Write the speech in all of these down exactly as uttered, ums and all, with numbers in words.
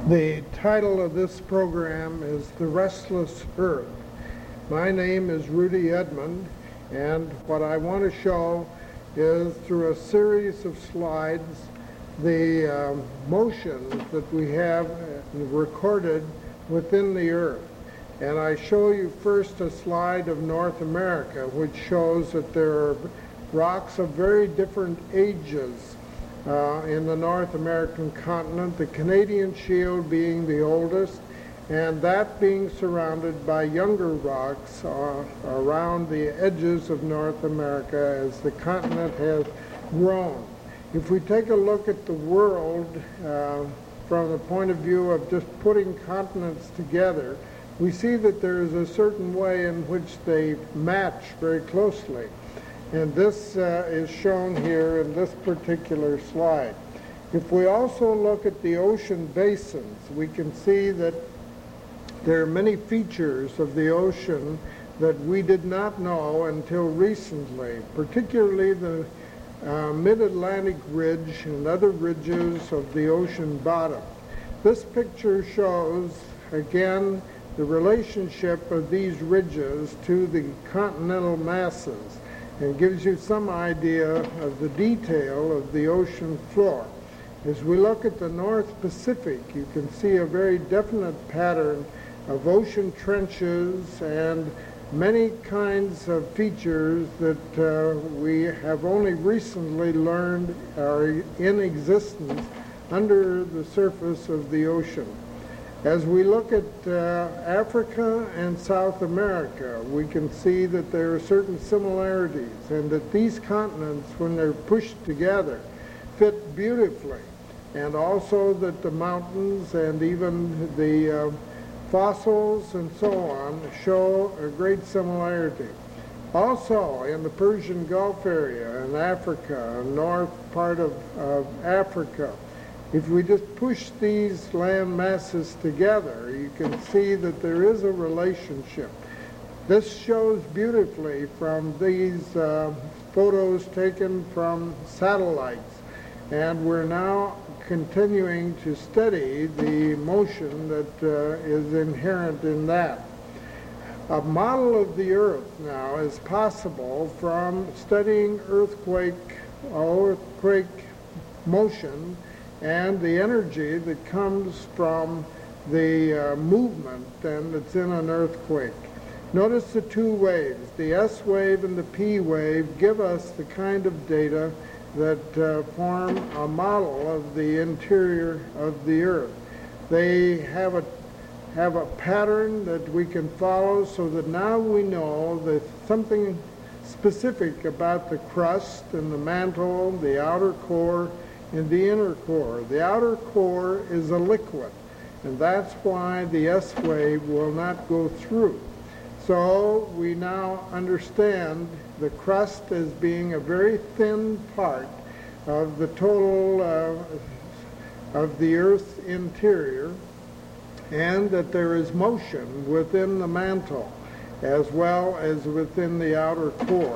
The title of this program is The Restless Earth. My name is Rudy Edmond, and what I want to show is, through a series of slides, the um, motions that we have recorded within the Earth. And I show you first a slide of North America, which shows that there are rocks of very different ages Uh, in the North American continent, the Canadian Shield being the oldest, and that being surrounded by younger rocks uh, around the edges of North America as the continent has grown. If we take a look at the world uh, from the point of view of just putting continents together, we see that there is a certain way in which they match very closely. And this uh, is shown here in this particular slide. If we also look at the ocean basins, we can see that there are many features of the ocean that we did not know until recently, particularly the uh, mid-Atlantic ridge and other ridges of the ocean bottom. This picture shows, again, the relationship of these ridges to the continental masses, and gives you some idea of the detail of the ocean floor. As we look at the North Pacific, you can see a very definite pattern of ocean trenches and many kinds of features that uh, we have only recently learned are in existence under the surface of the ocean. As we look at uh, Africa and South America, we can see that there are certain similarities, and that these continents, when they're pushed together, fit beautifully, and also that the mountains and even the uh, fossils and so on show a great similarity. Also, in the Persian Gulf area in Africa, north part of, of Africa, if we just push these land masses together, you can see that there is a relationship. This shows beautifully from these uh, photos taken from satellites, and we're now continuing to study the motion that uh, is inherent in that. A model of the Earth now is possible from studying earthquake, earthquake motion and the energy that comes from the uh, movement then that's in an earthquake. Notice the two waves, the S wave and the P wave, give us the kind of data that uh, form a model of the interior of the Earth. They have a have a pattern that we can follow, so that now we know that something specific about the crust and the mantle, the outer core, in the inner core. The outer core is a liquid, and that's why the S wave will not go through. So we now understand the crust as being a very thin part of the total uh, of the Earth's interior, and that there is motion within the mantle as well as within the outer core.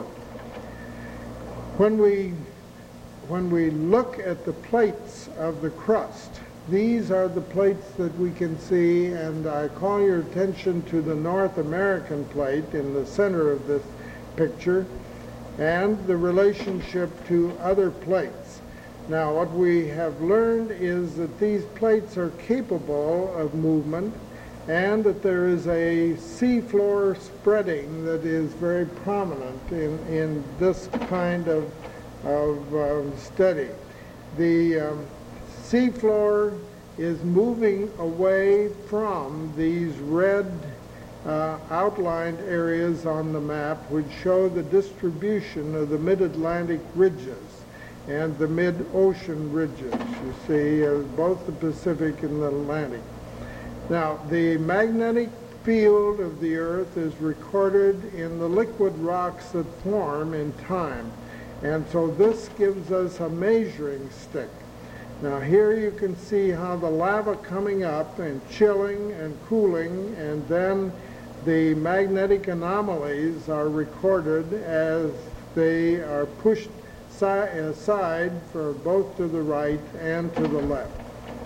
When we When we look at the plates of the crust, these are the plates that we can see, and I call your attention to the North American plate in the center of this picture, and the relationship to other plates. Now, what we have learned is that these plates are capable of movement, and that there is a seafloor spreading that is very prominent in, in this kind of of um, study. The um, seafloor is moving away from these red uh, outlined areas on the map, which show the distribution of the mid-Atlantic ridges and the mid-ocean ridges. You see, uh, both the Pacific and the Atlantic. Now, the magnetic field of the Earth is recorded in the liquid rocks that form in time. And so this gives us a measuring stick. Now here you can see how the lava coming up and chilling and cooling, and then the magnetic anomalies are recorded as they are pushed si- aside for both to the right and to the left.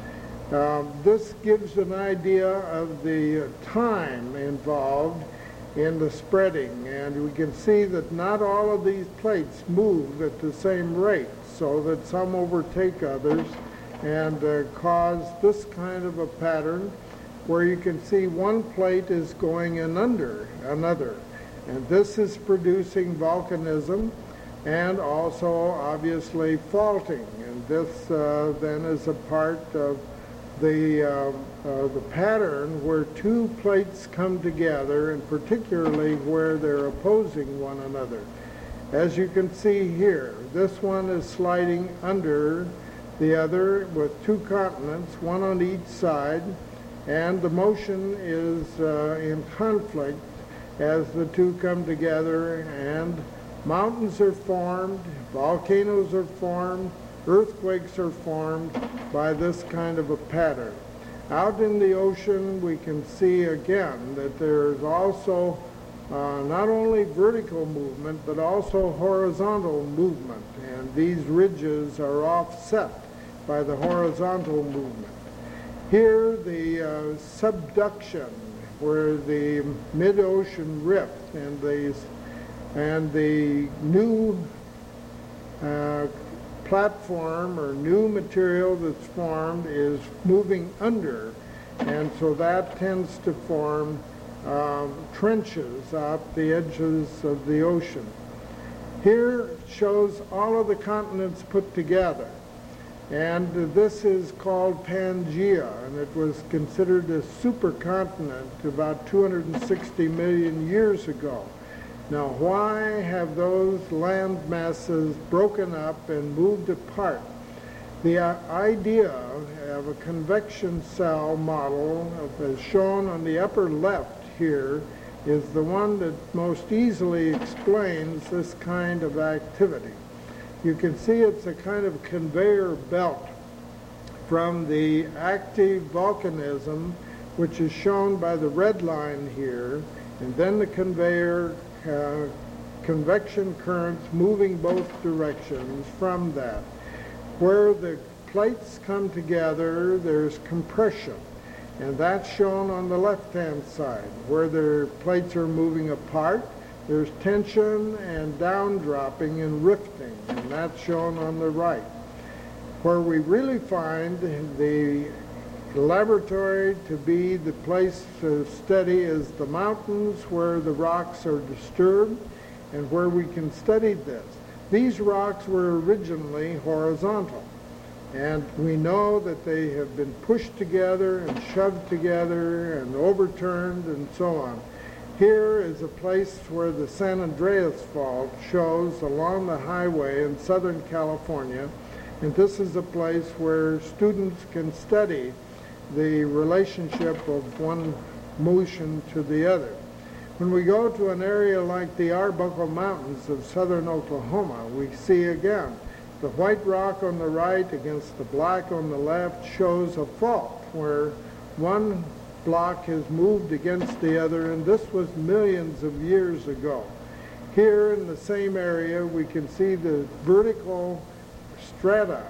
Um, this gives an idea of the time involved in the spreading, and we can see that not all of these plates move at the same rate, so that some overtake others and uh, cause this kind of a pattern where you can see one plate is going in under another, and this is producing volcanism and also obviously faulting, and this uh, then is a part of the, uh, uh, the pattern where two plates come together, and particularly where they're opposing one another. As you can see here, this one is sliding under the other with two continents, one on each side, and the motion is uh, in conflict as the two come together, and mountains are formed, volcanoes are formed, earthquakes are formed by this kind of a pattern. Out in the ocean, we can see again that there's also uh, not only vertical movement, but also horizontal movement, and these ridges are offset by the horizontal movement. Here, the uh, subduction, where the mid-ocean rift and the, and the new uh, platform or new material that's formed is moving under, and so that tends to form uh, trenches out the edges of the ocean. Here shows all of the continents put together, and this is called Pangaea, and it was considered a supercontinent about two hundred sixty million years ago. Now, why have those land masses broken up and moved apart? The uh, idea of a convection cell model, as shown on the upper left here, is the one that most easily explains this kind of activity. You can see it's a kind of conveyor belt from the active volcanism, which is shown by the red line here, and then the conveyor Uh, convection currents moving both directions from that. Where the plates come together, there's compression, and that's shown on the left-hand side. Where the plates are moving apart, there's tension and down-dropping and rifting, and that's shown on the right. Where we really find the laboratory to be the place to study is the mountains, where the rocks are disturbed and where we can study this. These rocks were originally horizontal, and we know that they have been pushed together and shoved together and overturned and so on. Here is a place where the San Andreas Fault shows along the highway in Southern California, and this is a place where students can study the relationship of one motion to the other. When we go to an area like the Arbuckle Mountains of southern Oklahoma, we see again the white rock on the right against the black on the left shows a fault where one block has moved against the other, and this was millions of years ago. Here in the same area, we can see the vertical strata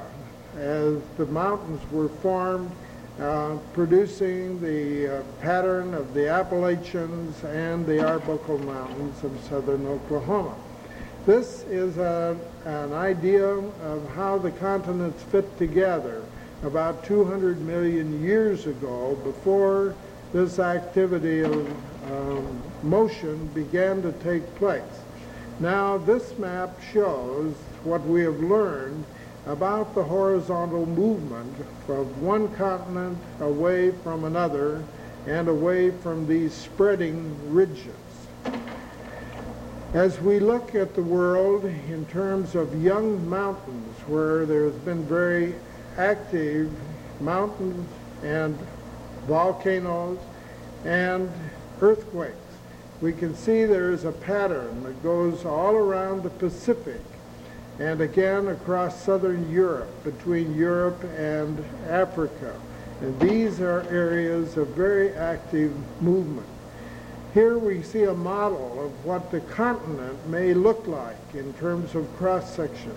as the mountains were formed, Uh, producing the uh, pattern of the Appalachians and the Arbuckle Mountains of southern Oklahoma. This is a, an idea of how the continents fit together about two hundred million years ago, before this activity of um, motion began to take place. Now, this map shows what we have learned about the horizontal movement from one continent away from another and away from these spreading ridges. As we look at the world in terms of young mountains, where there's been very active mountains and volcanoes and earthquakes, we can see there is a pattern that goes all around the Pacific and again across southern Europe, between Europe and Africa. And these are areas of very active movement. Here we see a model of what the continent may look like in terms of cross-section.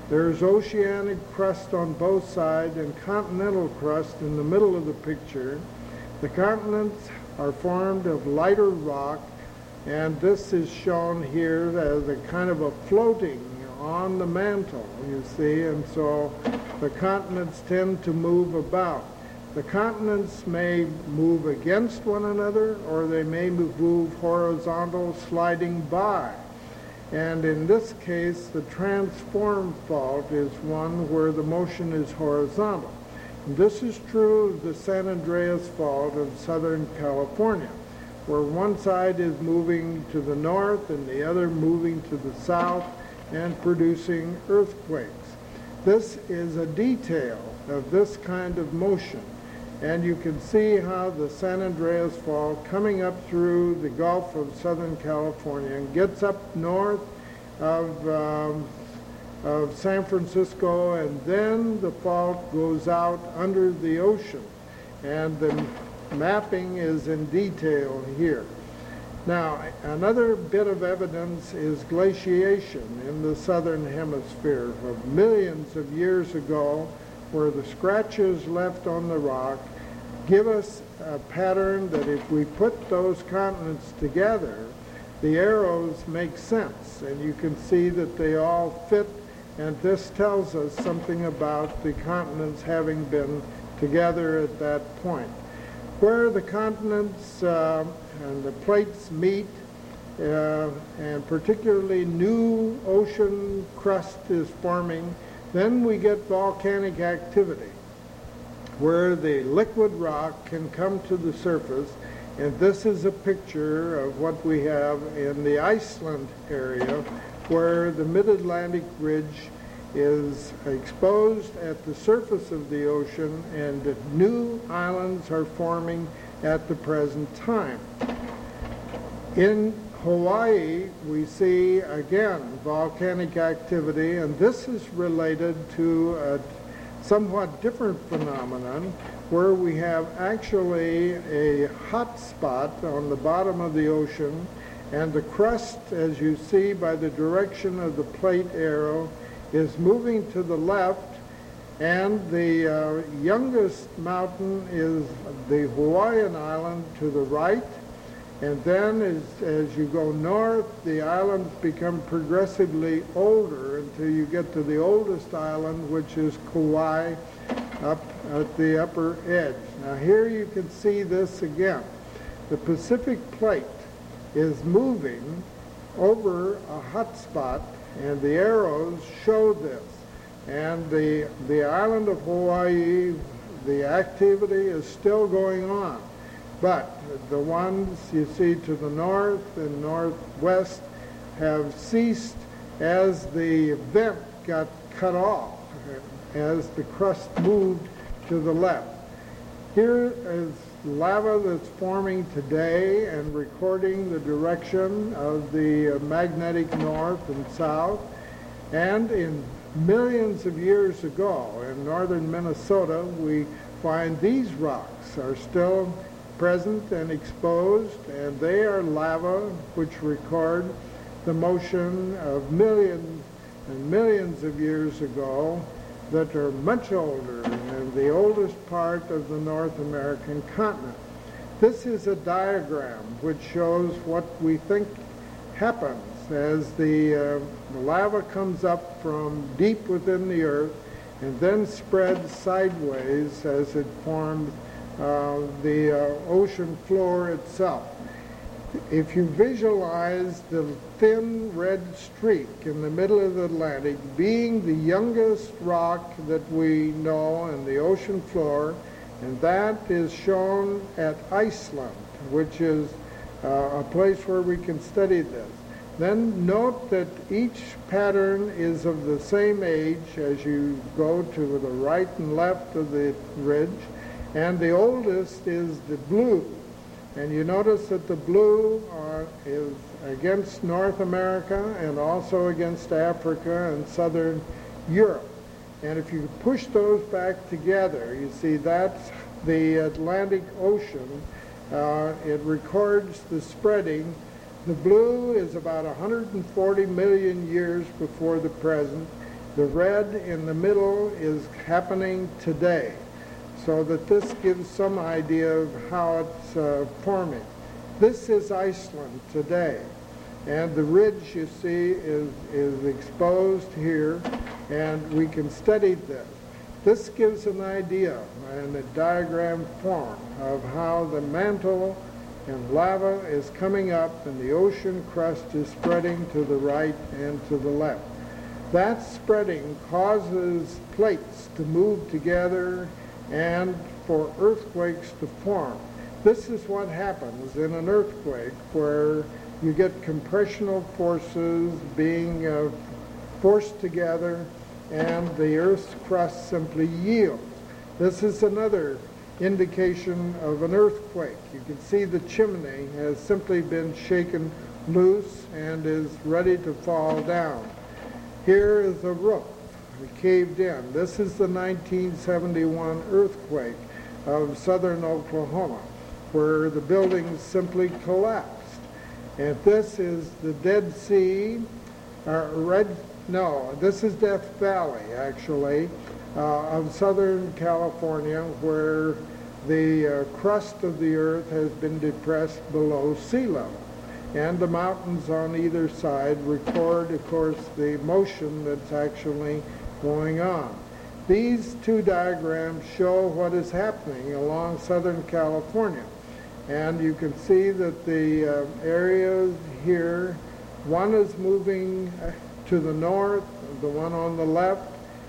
There's oceanic crust on both sides and continental crust in the middle of the picture. The continents are formed of lighter rock, and this is shown here as a kind of a floating on the mantle, you see, and so the continents tend to move about. The continents may move against one another, or they may move horizontal, sliding by. And in this case, the transform fault is one where the motion is horizontal. And this is true of the San Andreas Fault of Southern California, where one side is moving to the north and the other moving to the south and producing earthquakes. This is a detail of this kind of motion. And you can see how the San Andreas Fault coming up through the Gulf of Southern California and gets up north of, um, of San Francisco, and then the fault goes out under the ocean. And the mapping is in detail here. Now, another bit of evidence is glaciation in the southern hemisphere of millions of years ago, where the scratches left on the rock give us a pattern that if we put those continents together, the arrows make sense, and you can see that they all fit, and this tells us something about the continents having been together at that point. Where the continents uh, and the plates meet, uh, and particularly new ocean crust is forming, then we get volcanic activity, where the liquid rock can come to the surface. And this is a picture of what we have in the Iceland area, where the mid-Atlantic ridge is exposed at the surface of the ocean, and new islands are forming at the present time. In Hawaii, we see again volcanic activity, and this is related to a somewhat different phenomenon where we have actually a hot spot on the bottom of the ocean, and the crust, as you see by the direction of the plate arrow, is moving to the left, and the uh, youngest mountain is the Hawaiian island to the right. And then as, as you go north, the islands become progressively older until you get to the oldest island, which is Kauai, up at the upper edge. Now here you can see this again. The Pacific plate is moving over a hot spot, and the arrows show this. And the, the island of Hawaii, the activity is still going on. But the ones you see to the north and northwest have ceased as the vent got cut off, as the crust moved to the left. Here is lava that's forming today and recording the direction of the magnetic north and south. And in millions of years ago, in northern Minnesota, we find these rocks are still present and exposed, and they are lava which record the motion of millions and millions of years ago that are much older and the oldest part of the North American continent. This is a diagram which shows what we think happens as the, uh, the lava comes up from deep within the earth and then spreads sideways as it forms Uh, the uh, ocean floor itself. If you visualize the thin red streak in the middle of the Atlantic being the youngest rock that we know in the ocean floor, and that is shown at Iceland, which is uh, a place where we can study this. Then note that each pattern is of the same age as you go to the right and left of the ridge. And the oldest is the blue. And you notice that the blue are, is against North America and also against Africa and southern Europe. And if you push those back together, you see that's the Atlantic Ocean. Uh, it records the spreading. The blue is about one hundred forty million years before the present, The red in the middle is happening today, so that this gives some idea of how it's uh, forming. This is Iceland today, and the ridge you see is, is exposed here, and we can study this. This gives an idea in a diagram form of how the mantle and lava is coming up and the ocean crust is spreading to the right and to the left. That spreading causes plates to move together and for earthquakes to form. This is what happens in an earthquake, where you get compressional forces being uh, forced together and the Earth's crust simply yields. This is another indication of an earthquake. You can see the chimney has simply been shaken loose and is ready to fall down. Here is a roof caved in. This is the nineteen seventy-one earthquake of southern Oklahoma, where the buildings simply collapsed. And this is the Dead Sea, uh, Red, no, this is Death Valley, actually, uh, of southern California, where the uh, crust of the earth has been depressed below sea level. And the mountains on either side record, of course, the motion that's actually going on. These two diagrams show what is happening along southern California. And you can see that the uh, areas here, one is moving to the north, the one on the left,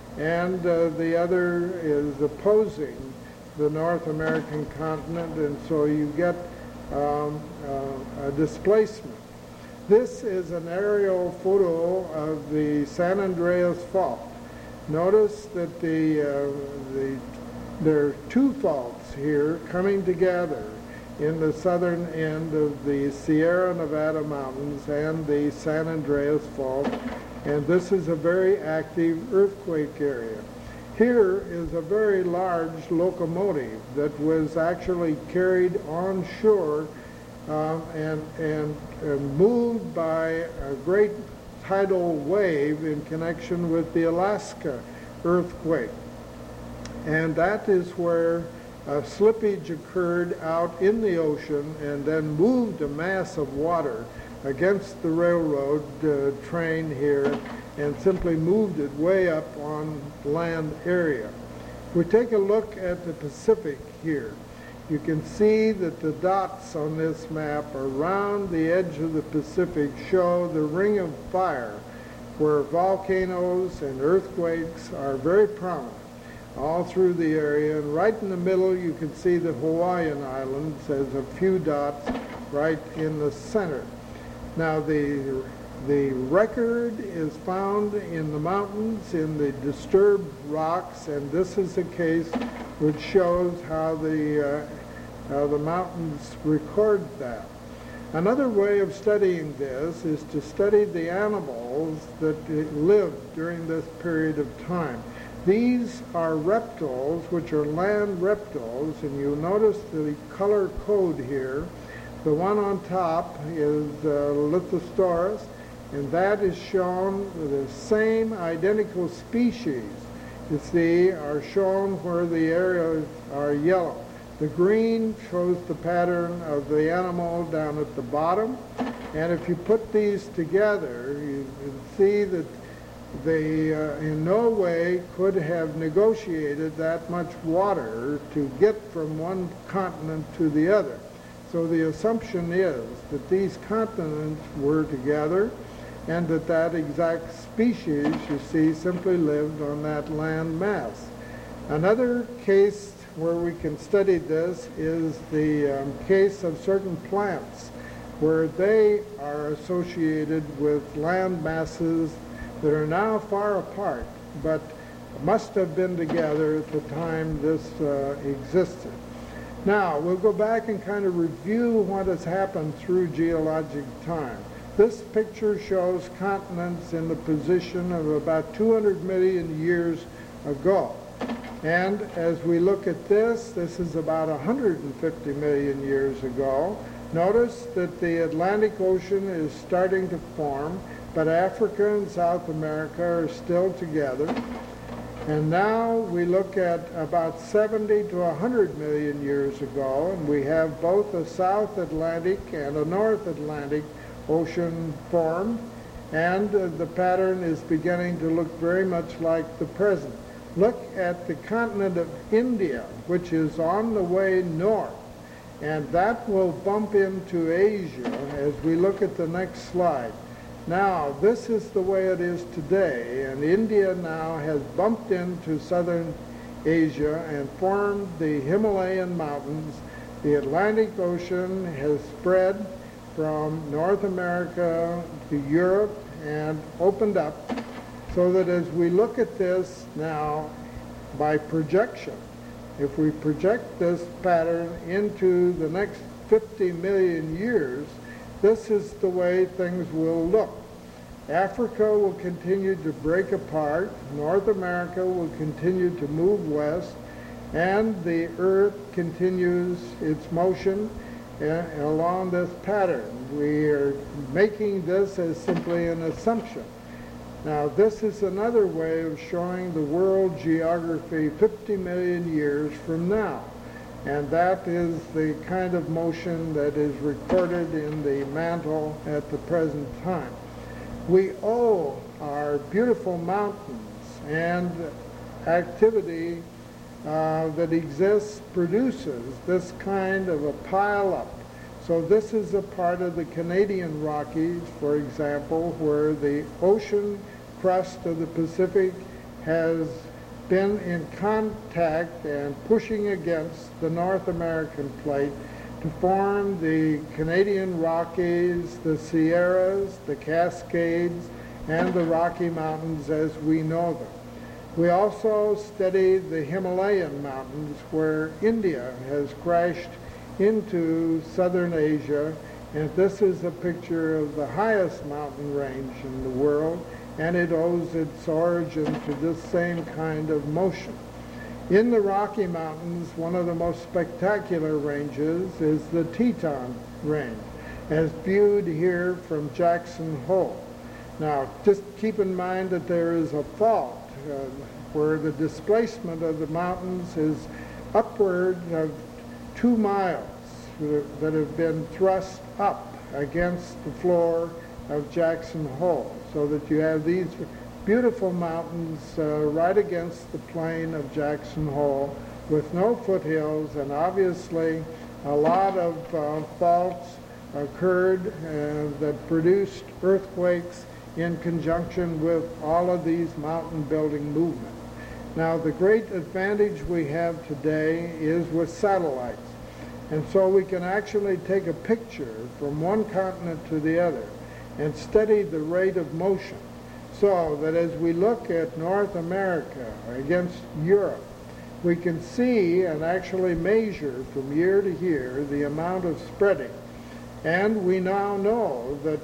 and uh, the other is opposing the North American continent, and so you get um, uh, a displacement. This is an aerial photo of the San Andreas Fault. Notice that the, uh, the, there are two faults here coming together in the southern end of the Sierra Nevada mountains and the San Andreas Fault, and this is a very active earthquake area. Here is a very large locomotive that was actually carried on shore um, and, and, and moved by a great tidal wave in connection with the Alaska earthquake. And that is where Uh, slippage occurred out in the ocean and then moved a mass of water against the railroad uh, train here and simply moved it way up on land area. If we take a look at the Pacific here, you can see that the dots on this map around the edge of the Pacific show the ring of fire, where volcanoes and earthquakes are very prominent all through the area. And right in the middle you can see the Hawaiian Islands as a few dots right in the center. Now the the record is found in the mountains, in the disturbed rocks, and this is a case which shows how the uh, how the mountains record that. Another way of studying this is to study the animals that lived during this period of time. These are reptiles, which are land reptiles, and you'll notice the color code here. The one on top is uh, Lithosaurus, and that is shown the same identical species, you see, are shown where the areas are yellow. The green shows the pattern of the animal down at the bottom, and if you put these together, you can see that they uh, in no way could have negotiated that much water to get from one continent to the other. So the assumption is that these continents were together and that that exact species, you see, simply lived on that land mass. Another case where we can study this is the um, case of certain plants, where they are associated with land masses that are now far apart, but must have been together at the time this uh, existed. Now, we'll go back and kind of review what has happened through geologic time. This picture shows continents in the position of about two hundred million years ago. And as we look at this, this is about one hundred fifty million years ago. Notice that the Atlantic Ocean is starting to form. but Africa and South America are still together. And now we look at about seventy to one hundred million years ago, and we have both a South Atlantic and a North Atlantic Ocean formed, and uh, the pattern is beginning to look very much like the present. Look at the continent of India, which is on the way north, and that will bump into Asia as we look at the next slide. Now, this is the way it is today, and India now has bumped into southern Asia and formed the Himalayan mountains. The Atlantic Ocean has spread from North America to Europe and opened up, so that as we look at this now by projection, if we project this pattern into the next fifty million years, this is the way things will look. Africa will continue to break apart, North America will continue to move west, and the Earth continues its motion uh, along this pattern. We are making this as simply an assumption. Now, this is another way of showing the world geography fifty million years from now. And that is the kind of motion that is recorded in the mantle at the present time. We owe our beautiful mountains and activity uh, that exists produces this kind of a pile-up. So this is a part of the Canadian Rockies, for example, where the ocean crust of the Pacific has been in contact and pushing against the North American plate to form the Canadian Rockies, the Sierras, the Cascades, and the Rocky Mountains as we know them. We also study the Himalayan mountains, where India has crashed into southern Asia, and this is a picture of the highest mountain range in the world, and it owes its origin to this same kind of motion. In the Rocky Mountains, one of the most spectacular ranges is the Teton Range, as viewed here from Jackson Hole. Now, just keep in mind that there is a fault uh, where the displacement of the mountains is upward of two miles that have been thrust up against the floor of Jackson Hole, so that you have these beautiful mountains uh, right against the plain of Jackson Hole with no foothills, and obviously a lot of uh, faults occurred uh, that produced earthquakes in conjunction with all of these mountain building movements. Now, the great advantage we have today is with satellites, and so we can actually take a picture from one continent to the other and study the rate of motion, so that as we look at North America against Europe, we can see and actually measure from year to year the amount of spreading. And we now know that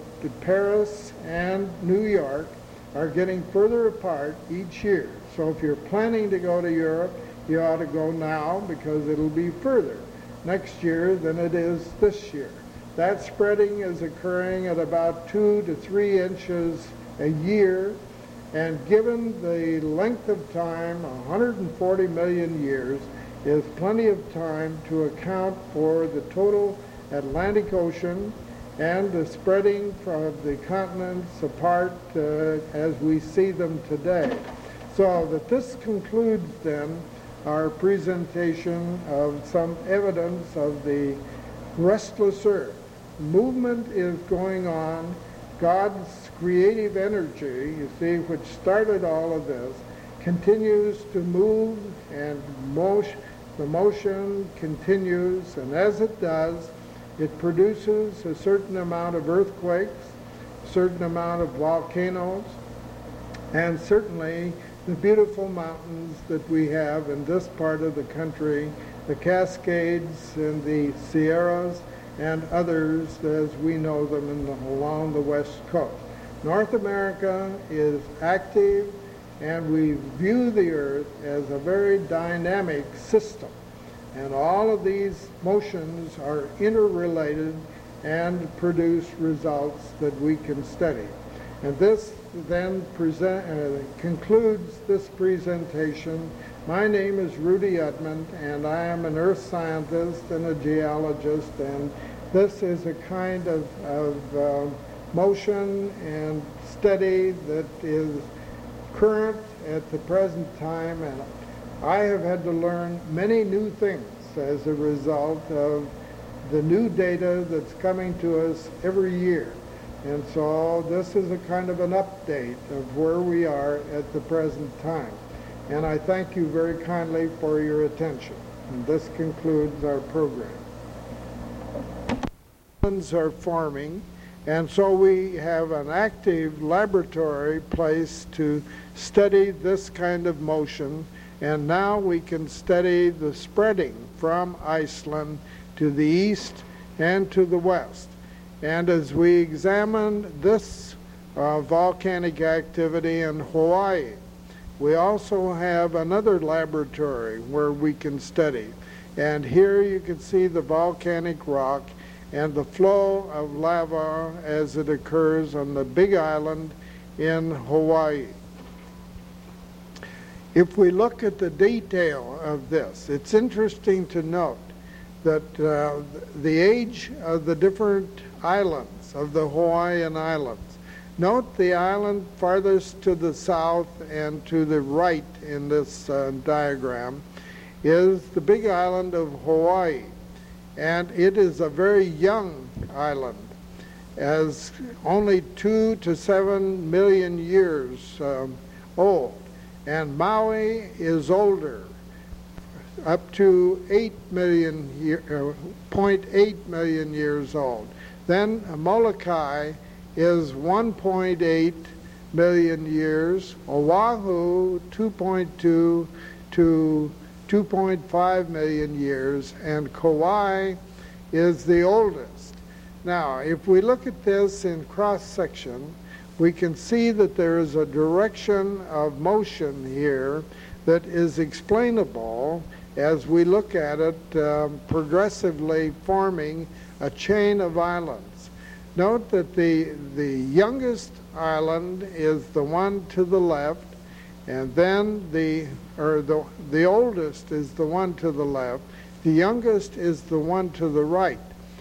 Paris and New York are getting further apart each year. So if you're planning to go to Europe, you ought to go now, because it'll be further next year than it is this year. That spreading is occurring at about two to three inches a year, and given the length of time, one hundred forty million years, is plenty of time to account for the total Atlantic Ocean and the spreading from the continents apart uh, as we see them today. So that this concludes then our presentation of some evidence of the restless earth. Movement is going on. God's creative energy, you see, which started all of this, continues to move, and motion, the motion continues, and as it does, it produces a certain amount of earthquakes, a certain amount of volcanoes, and certainly the beautiful mountains that we have in this part of the country, the Cascades and the Sierras, and others as we know them in the, along the west coast. North America is active, and we view the earth as a very dynamic system. And all of these motions are interrelated and produce results that we can study. And this then present, uh, concludes this presentation. My name is Rudy Edmond, and I am an earth scientist and a geologist, and this is a kind of, of uh, motion and study that is current at the present time, and I have had to learn many new things as a result of the new data that's coming to us every year. And so this is a kind of an update of where we are at the present time. And I thank you very kindly for your attention. And this concludes our program. Islands are forming, and so we have an active laboratory place to study this kind of motion, and now we can study the spreading from Iceland to the east and to the west. And as we examine this uh, volcanic activity in Hawaii, we also have another laboratory where we can study. And here you can see the volcanic rock and the flow of lava as it occurs on the Big Island in Hawaii. If we look at the detail of this, it's interesting to note that uh, the age of the different islands, of the Hawaiian Islands. Note the island farthest to the south and to the right in this uh, diagram is the Big Island of Hawaii. And it is a very young island, as only two to seven million years um, old. And Maui is older, up to eight million year, uh, zero point eight million years old. Then Molokai is one point eight million years, Oahu two point two to two point five million years, and Kauai is the oldest. Now, if we look at this in cross-section, we can see that there is a direction of motion here that is explainable as we look at it um, progressively forming a chain of islands. Note that the, the youngest island is the one to the left, and then the, or the, the oldest is the one to the left, the youngest is the one to the right.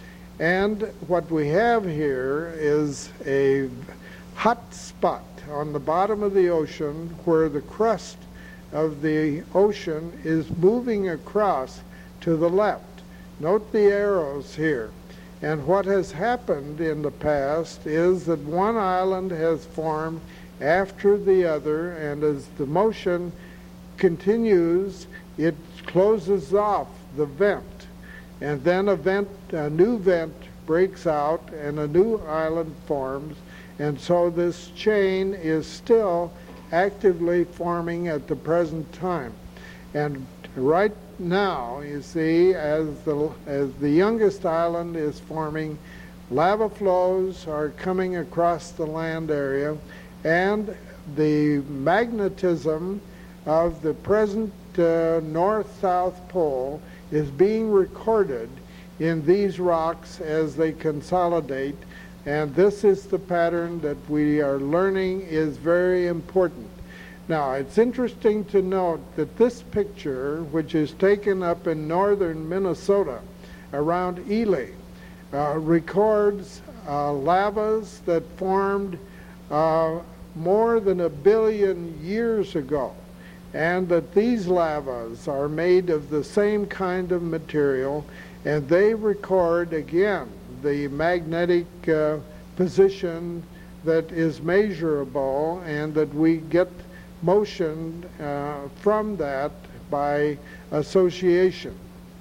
And what we have here is a hot spot on the bottom of the ocean where the crust of the ocean is moving across to the left. Note the arrows here. And what has happened in the past is that one island has formed after the other, and as the motion continues, it closes off the vent. And then a vent, a new vent breaks out and a new island forms. And so this chain is still actively forming at the present time. And right now, you see, as the, as the youngest island is forming, lava flows are coming across the land area, and the magnetism of the present uh, north-south pole is being recorded in these rocks as they consolidate. And this is the pattern that we are learning is very important. Now, it's interesting to note that this picture, which is taken up in northern Minnesota around Ely, uh, records uh, lavas that formed uh, more than a billion years ago, and that these lavas are made of the same kind of material, and they record again the magnetic uh, position that is measurable, and that we get motion uh, from that by association.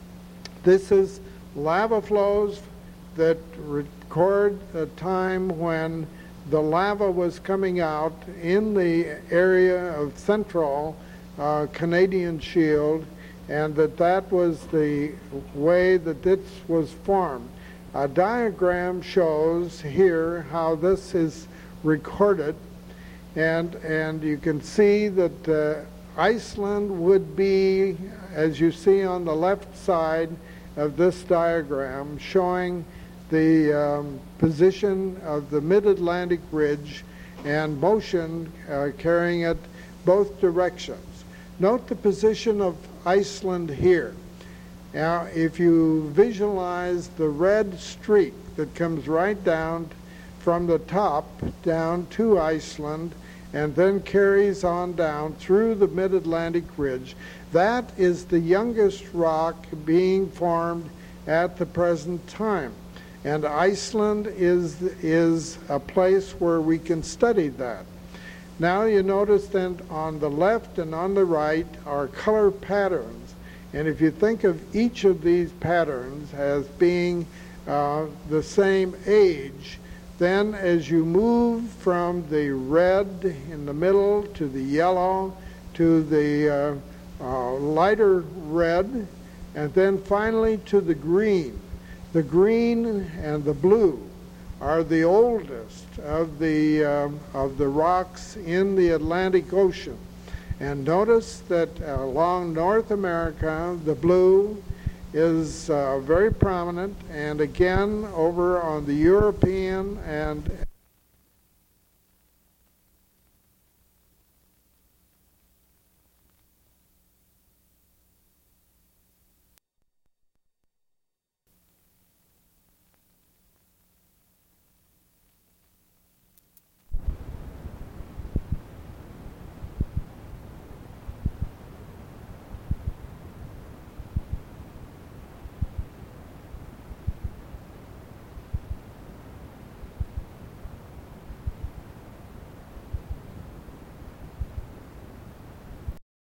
This is lava flows that record a time when the lava was coming out in the area of central uh, Canadian Shield, and that that was the way that this was formed. A diagram shows here how this is recorded, and and you can see that uh, Iceland would be, as you see on the left side of this diagram, showing the um, position of the mid-Atlantic ridge, and motion uh, carrying it both directions. Note the position of Iceland here. Now, if you visualize the red streak that comes right down from the top down to Iceland and then carries on down through the mid-Atlantic ridge, that is the youngest rock being formed at the present time. And Iceland is, is a place where we can study that. Now you notice then on the left and on the right are color patterns. And if you think of each of these patterns as being uh, the same age, then as you move from the red in the middle to the yellow to the uh, uh, lighter red, and then finally to the green. The green and the blue are the oldest of the, um, of the rocks in the Atlantic Ocean. And notice that along North America, the blue is uh, very prominent, and again over on the European and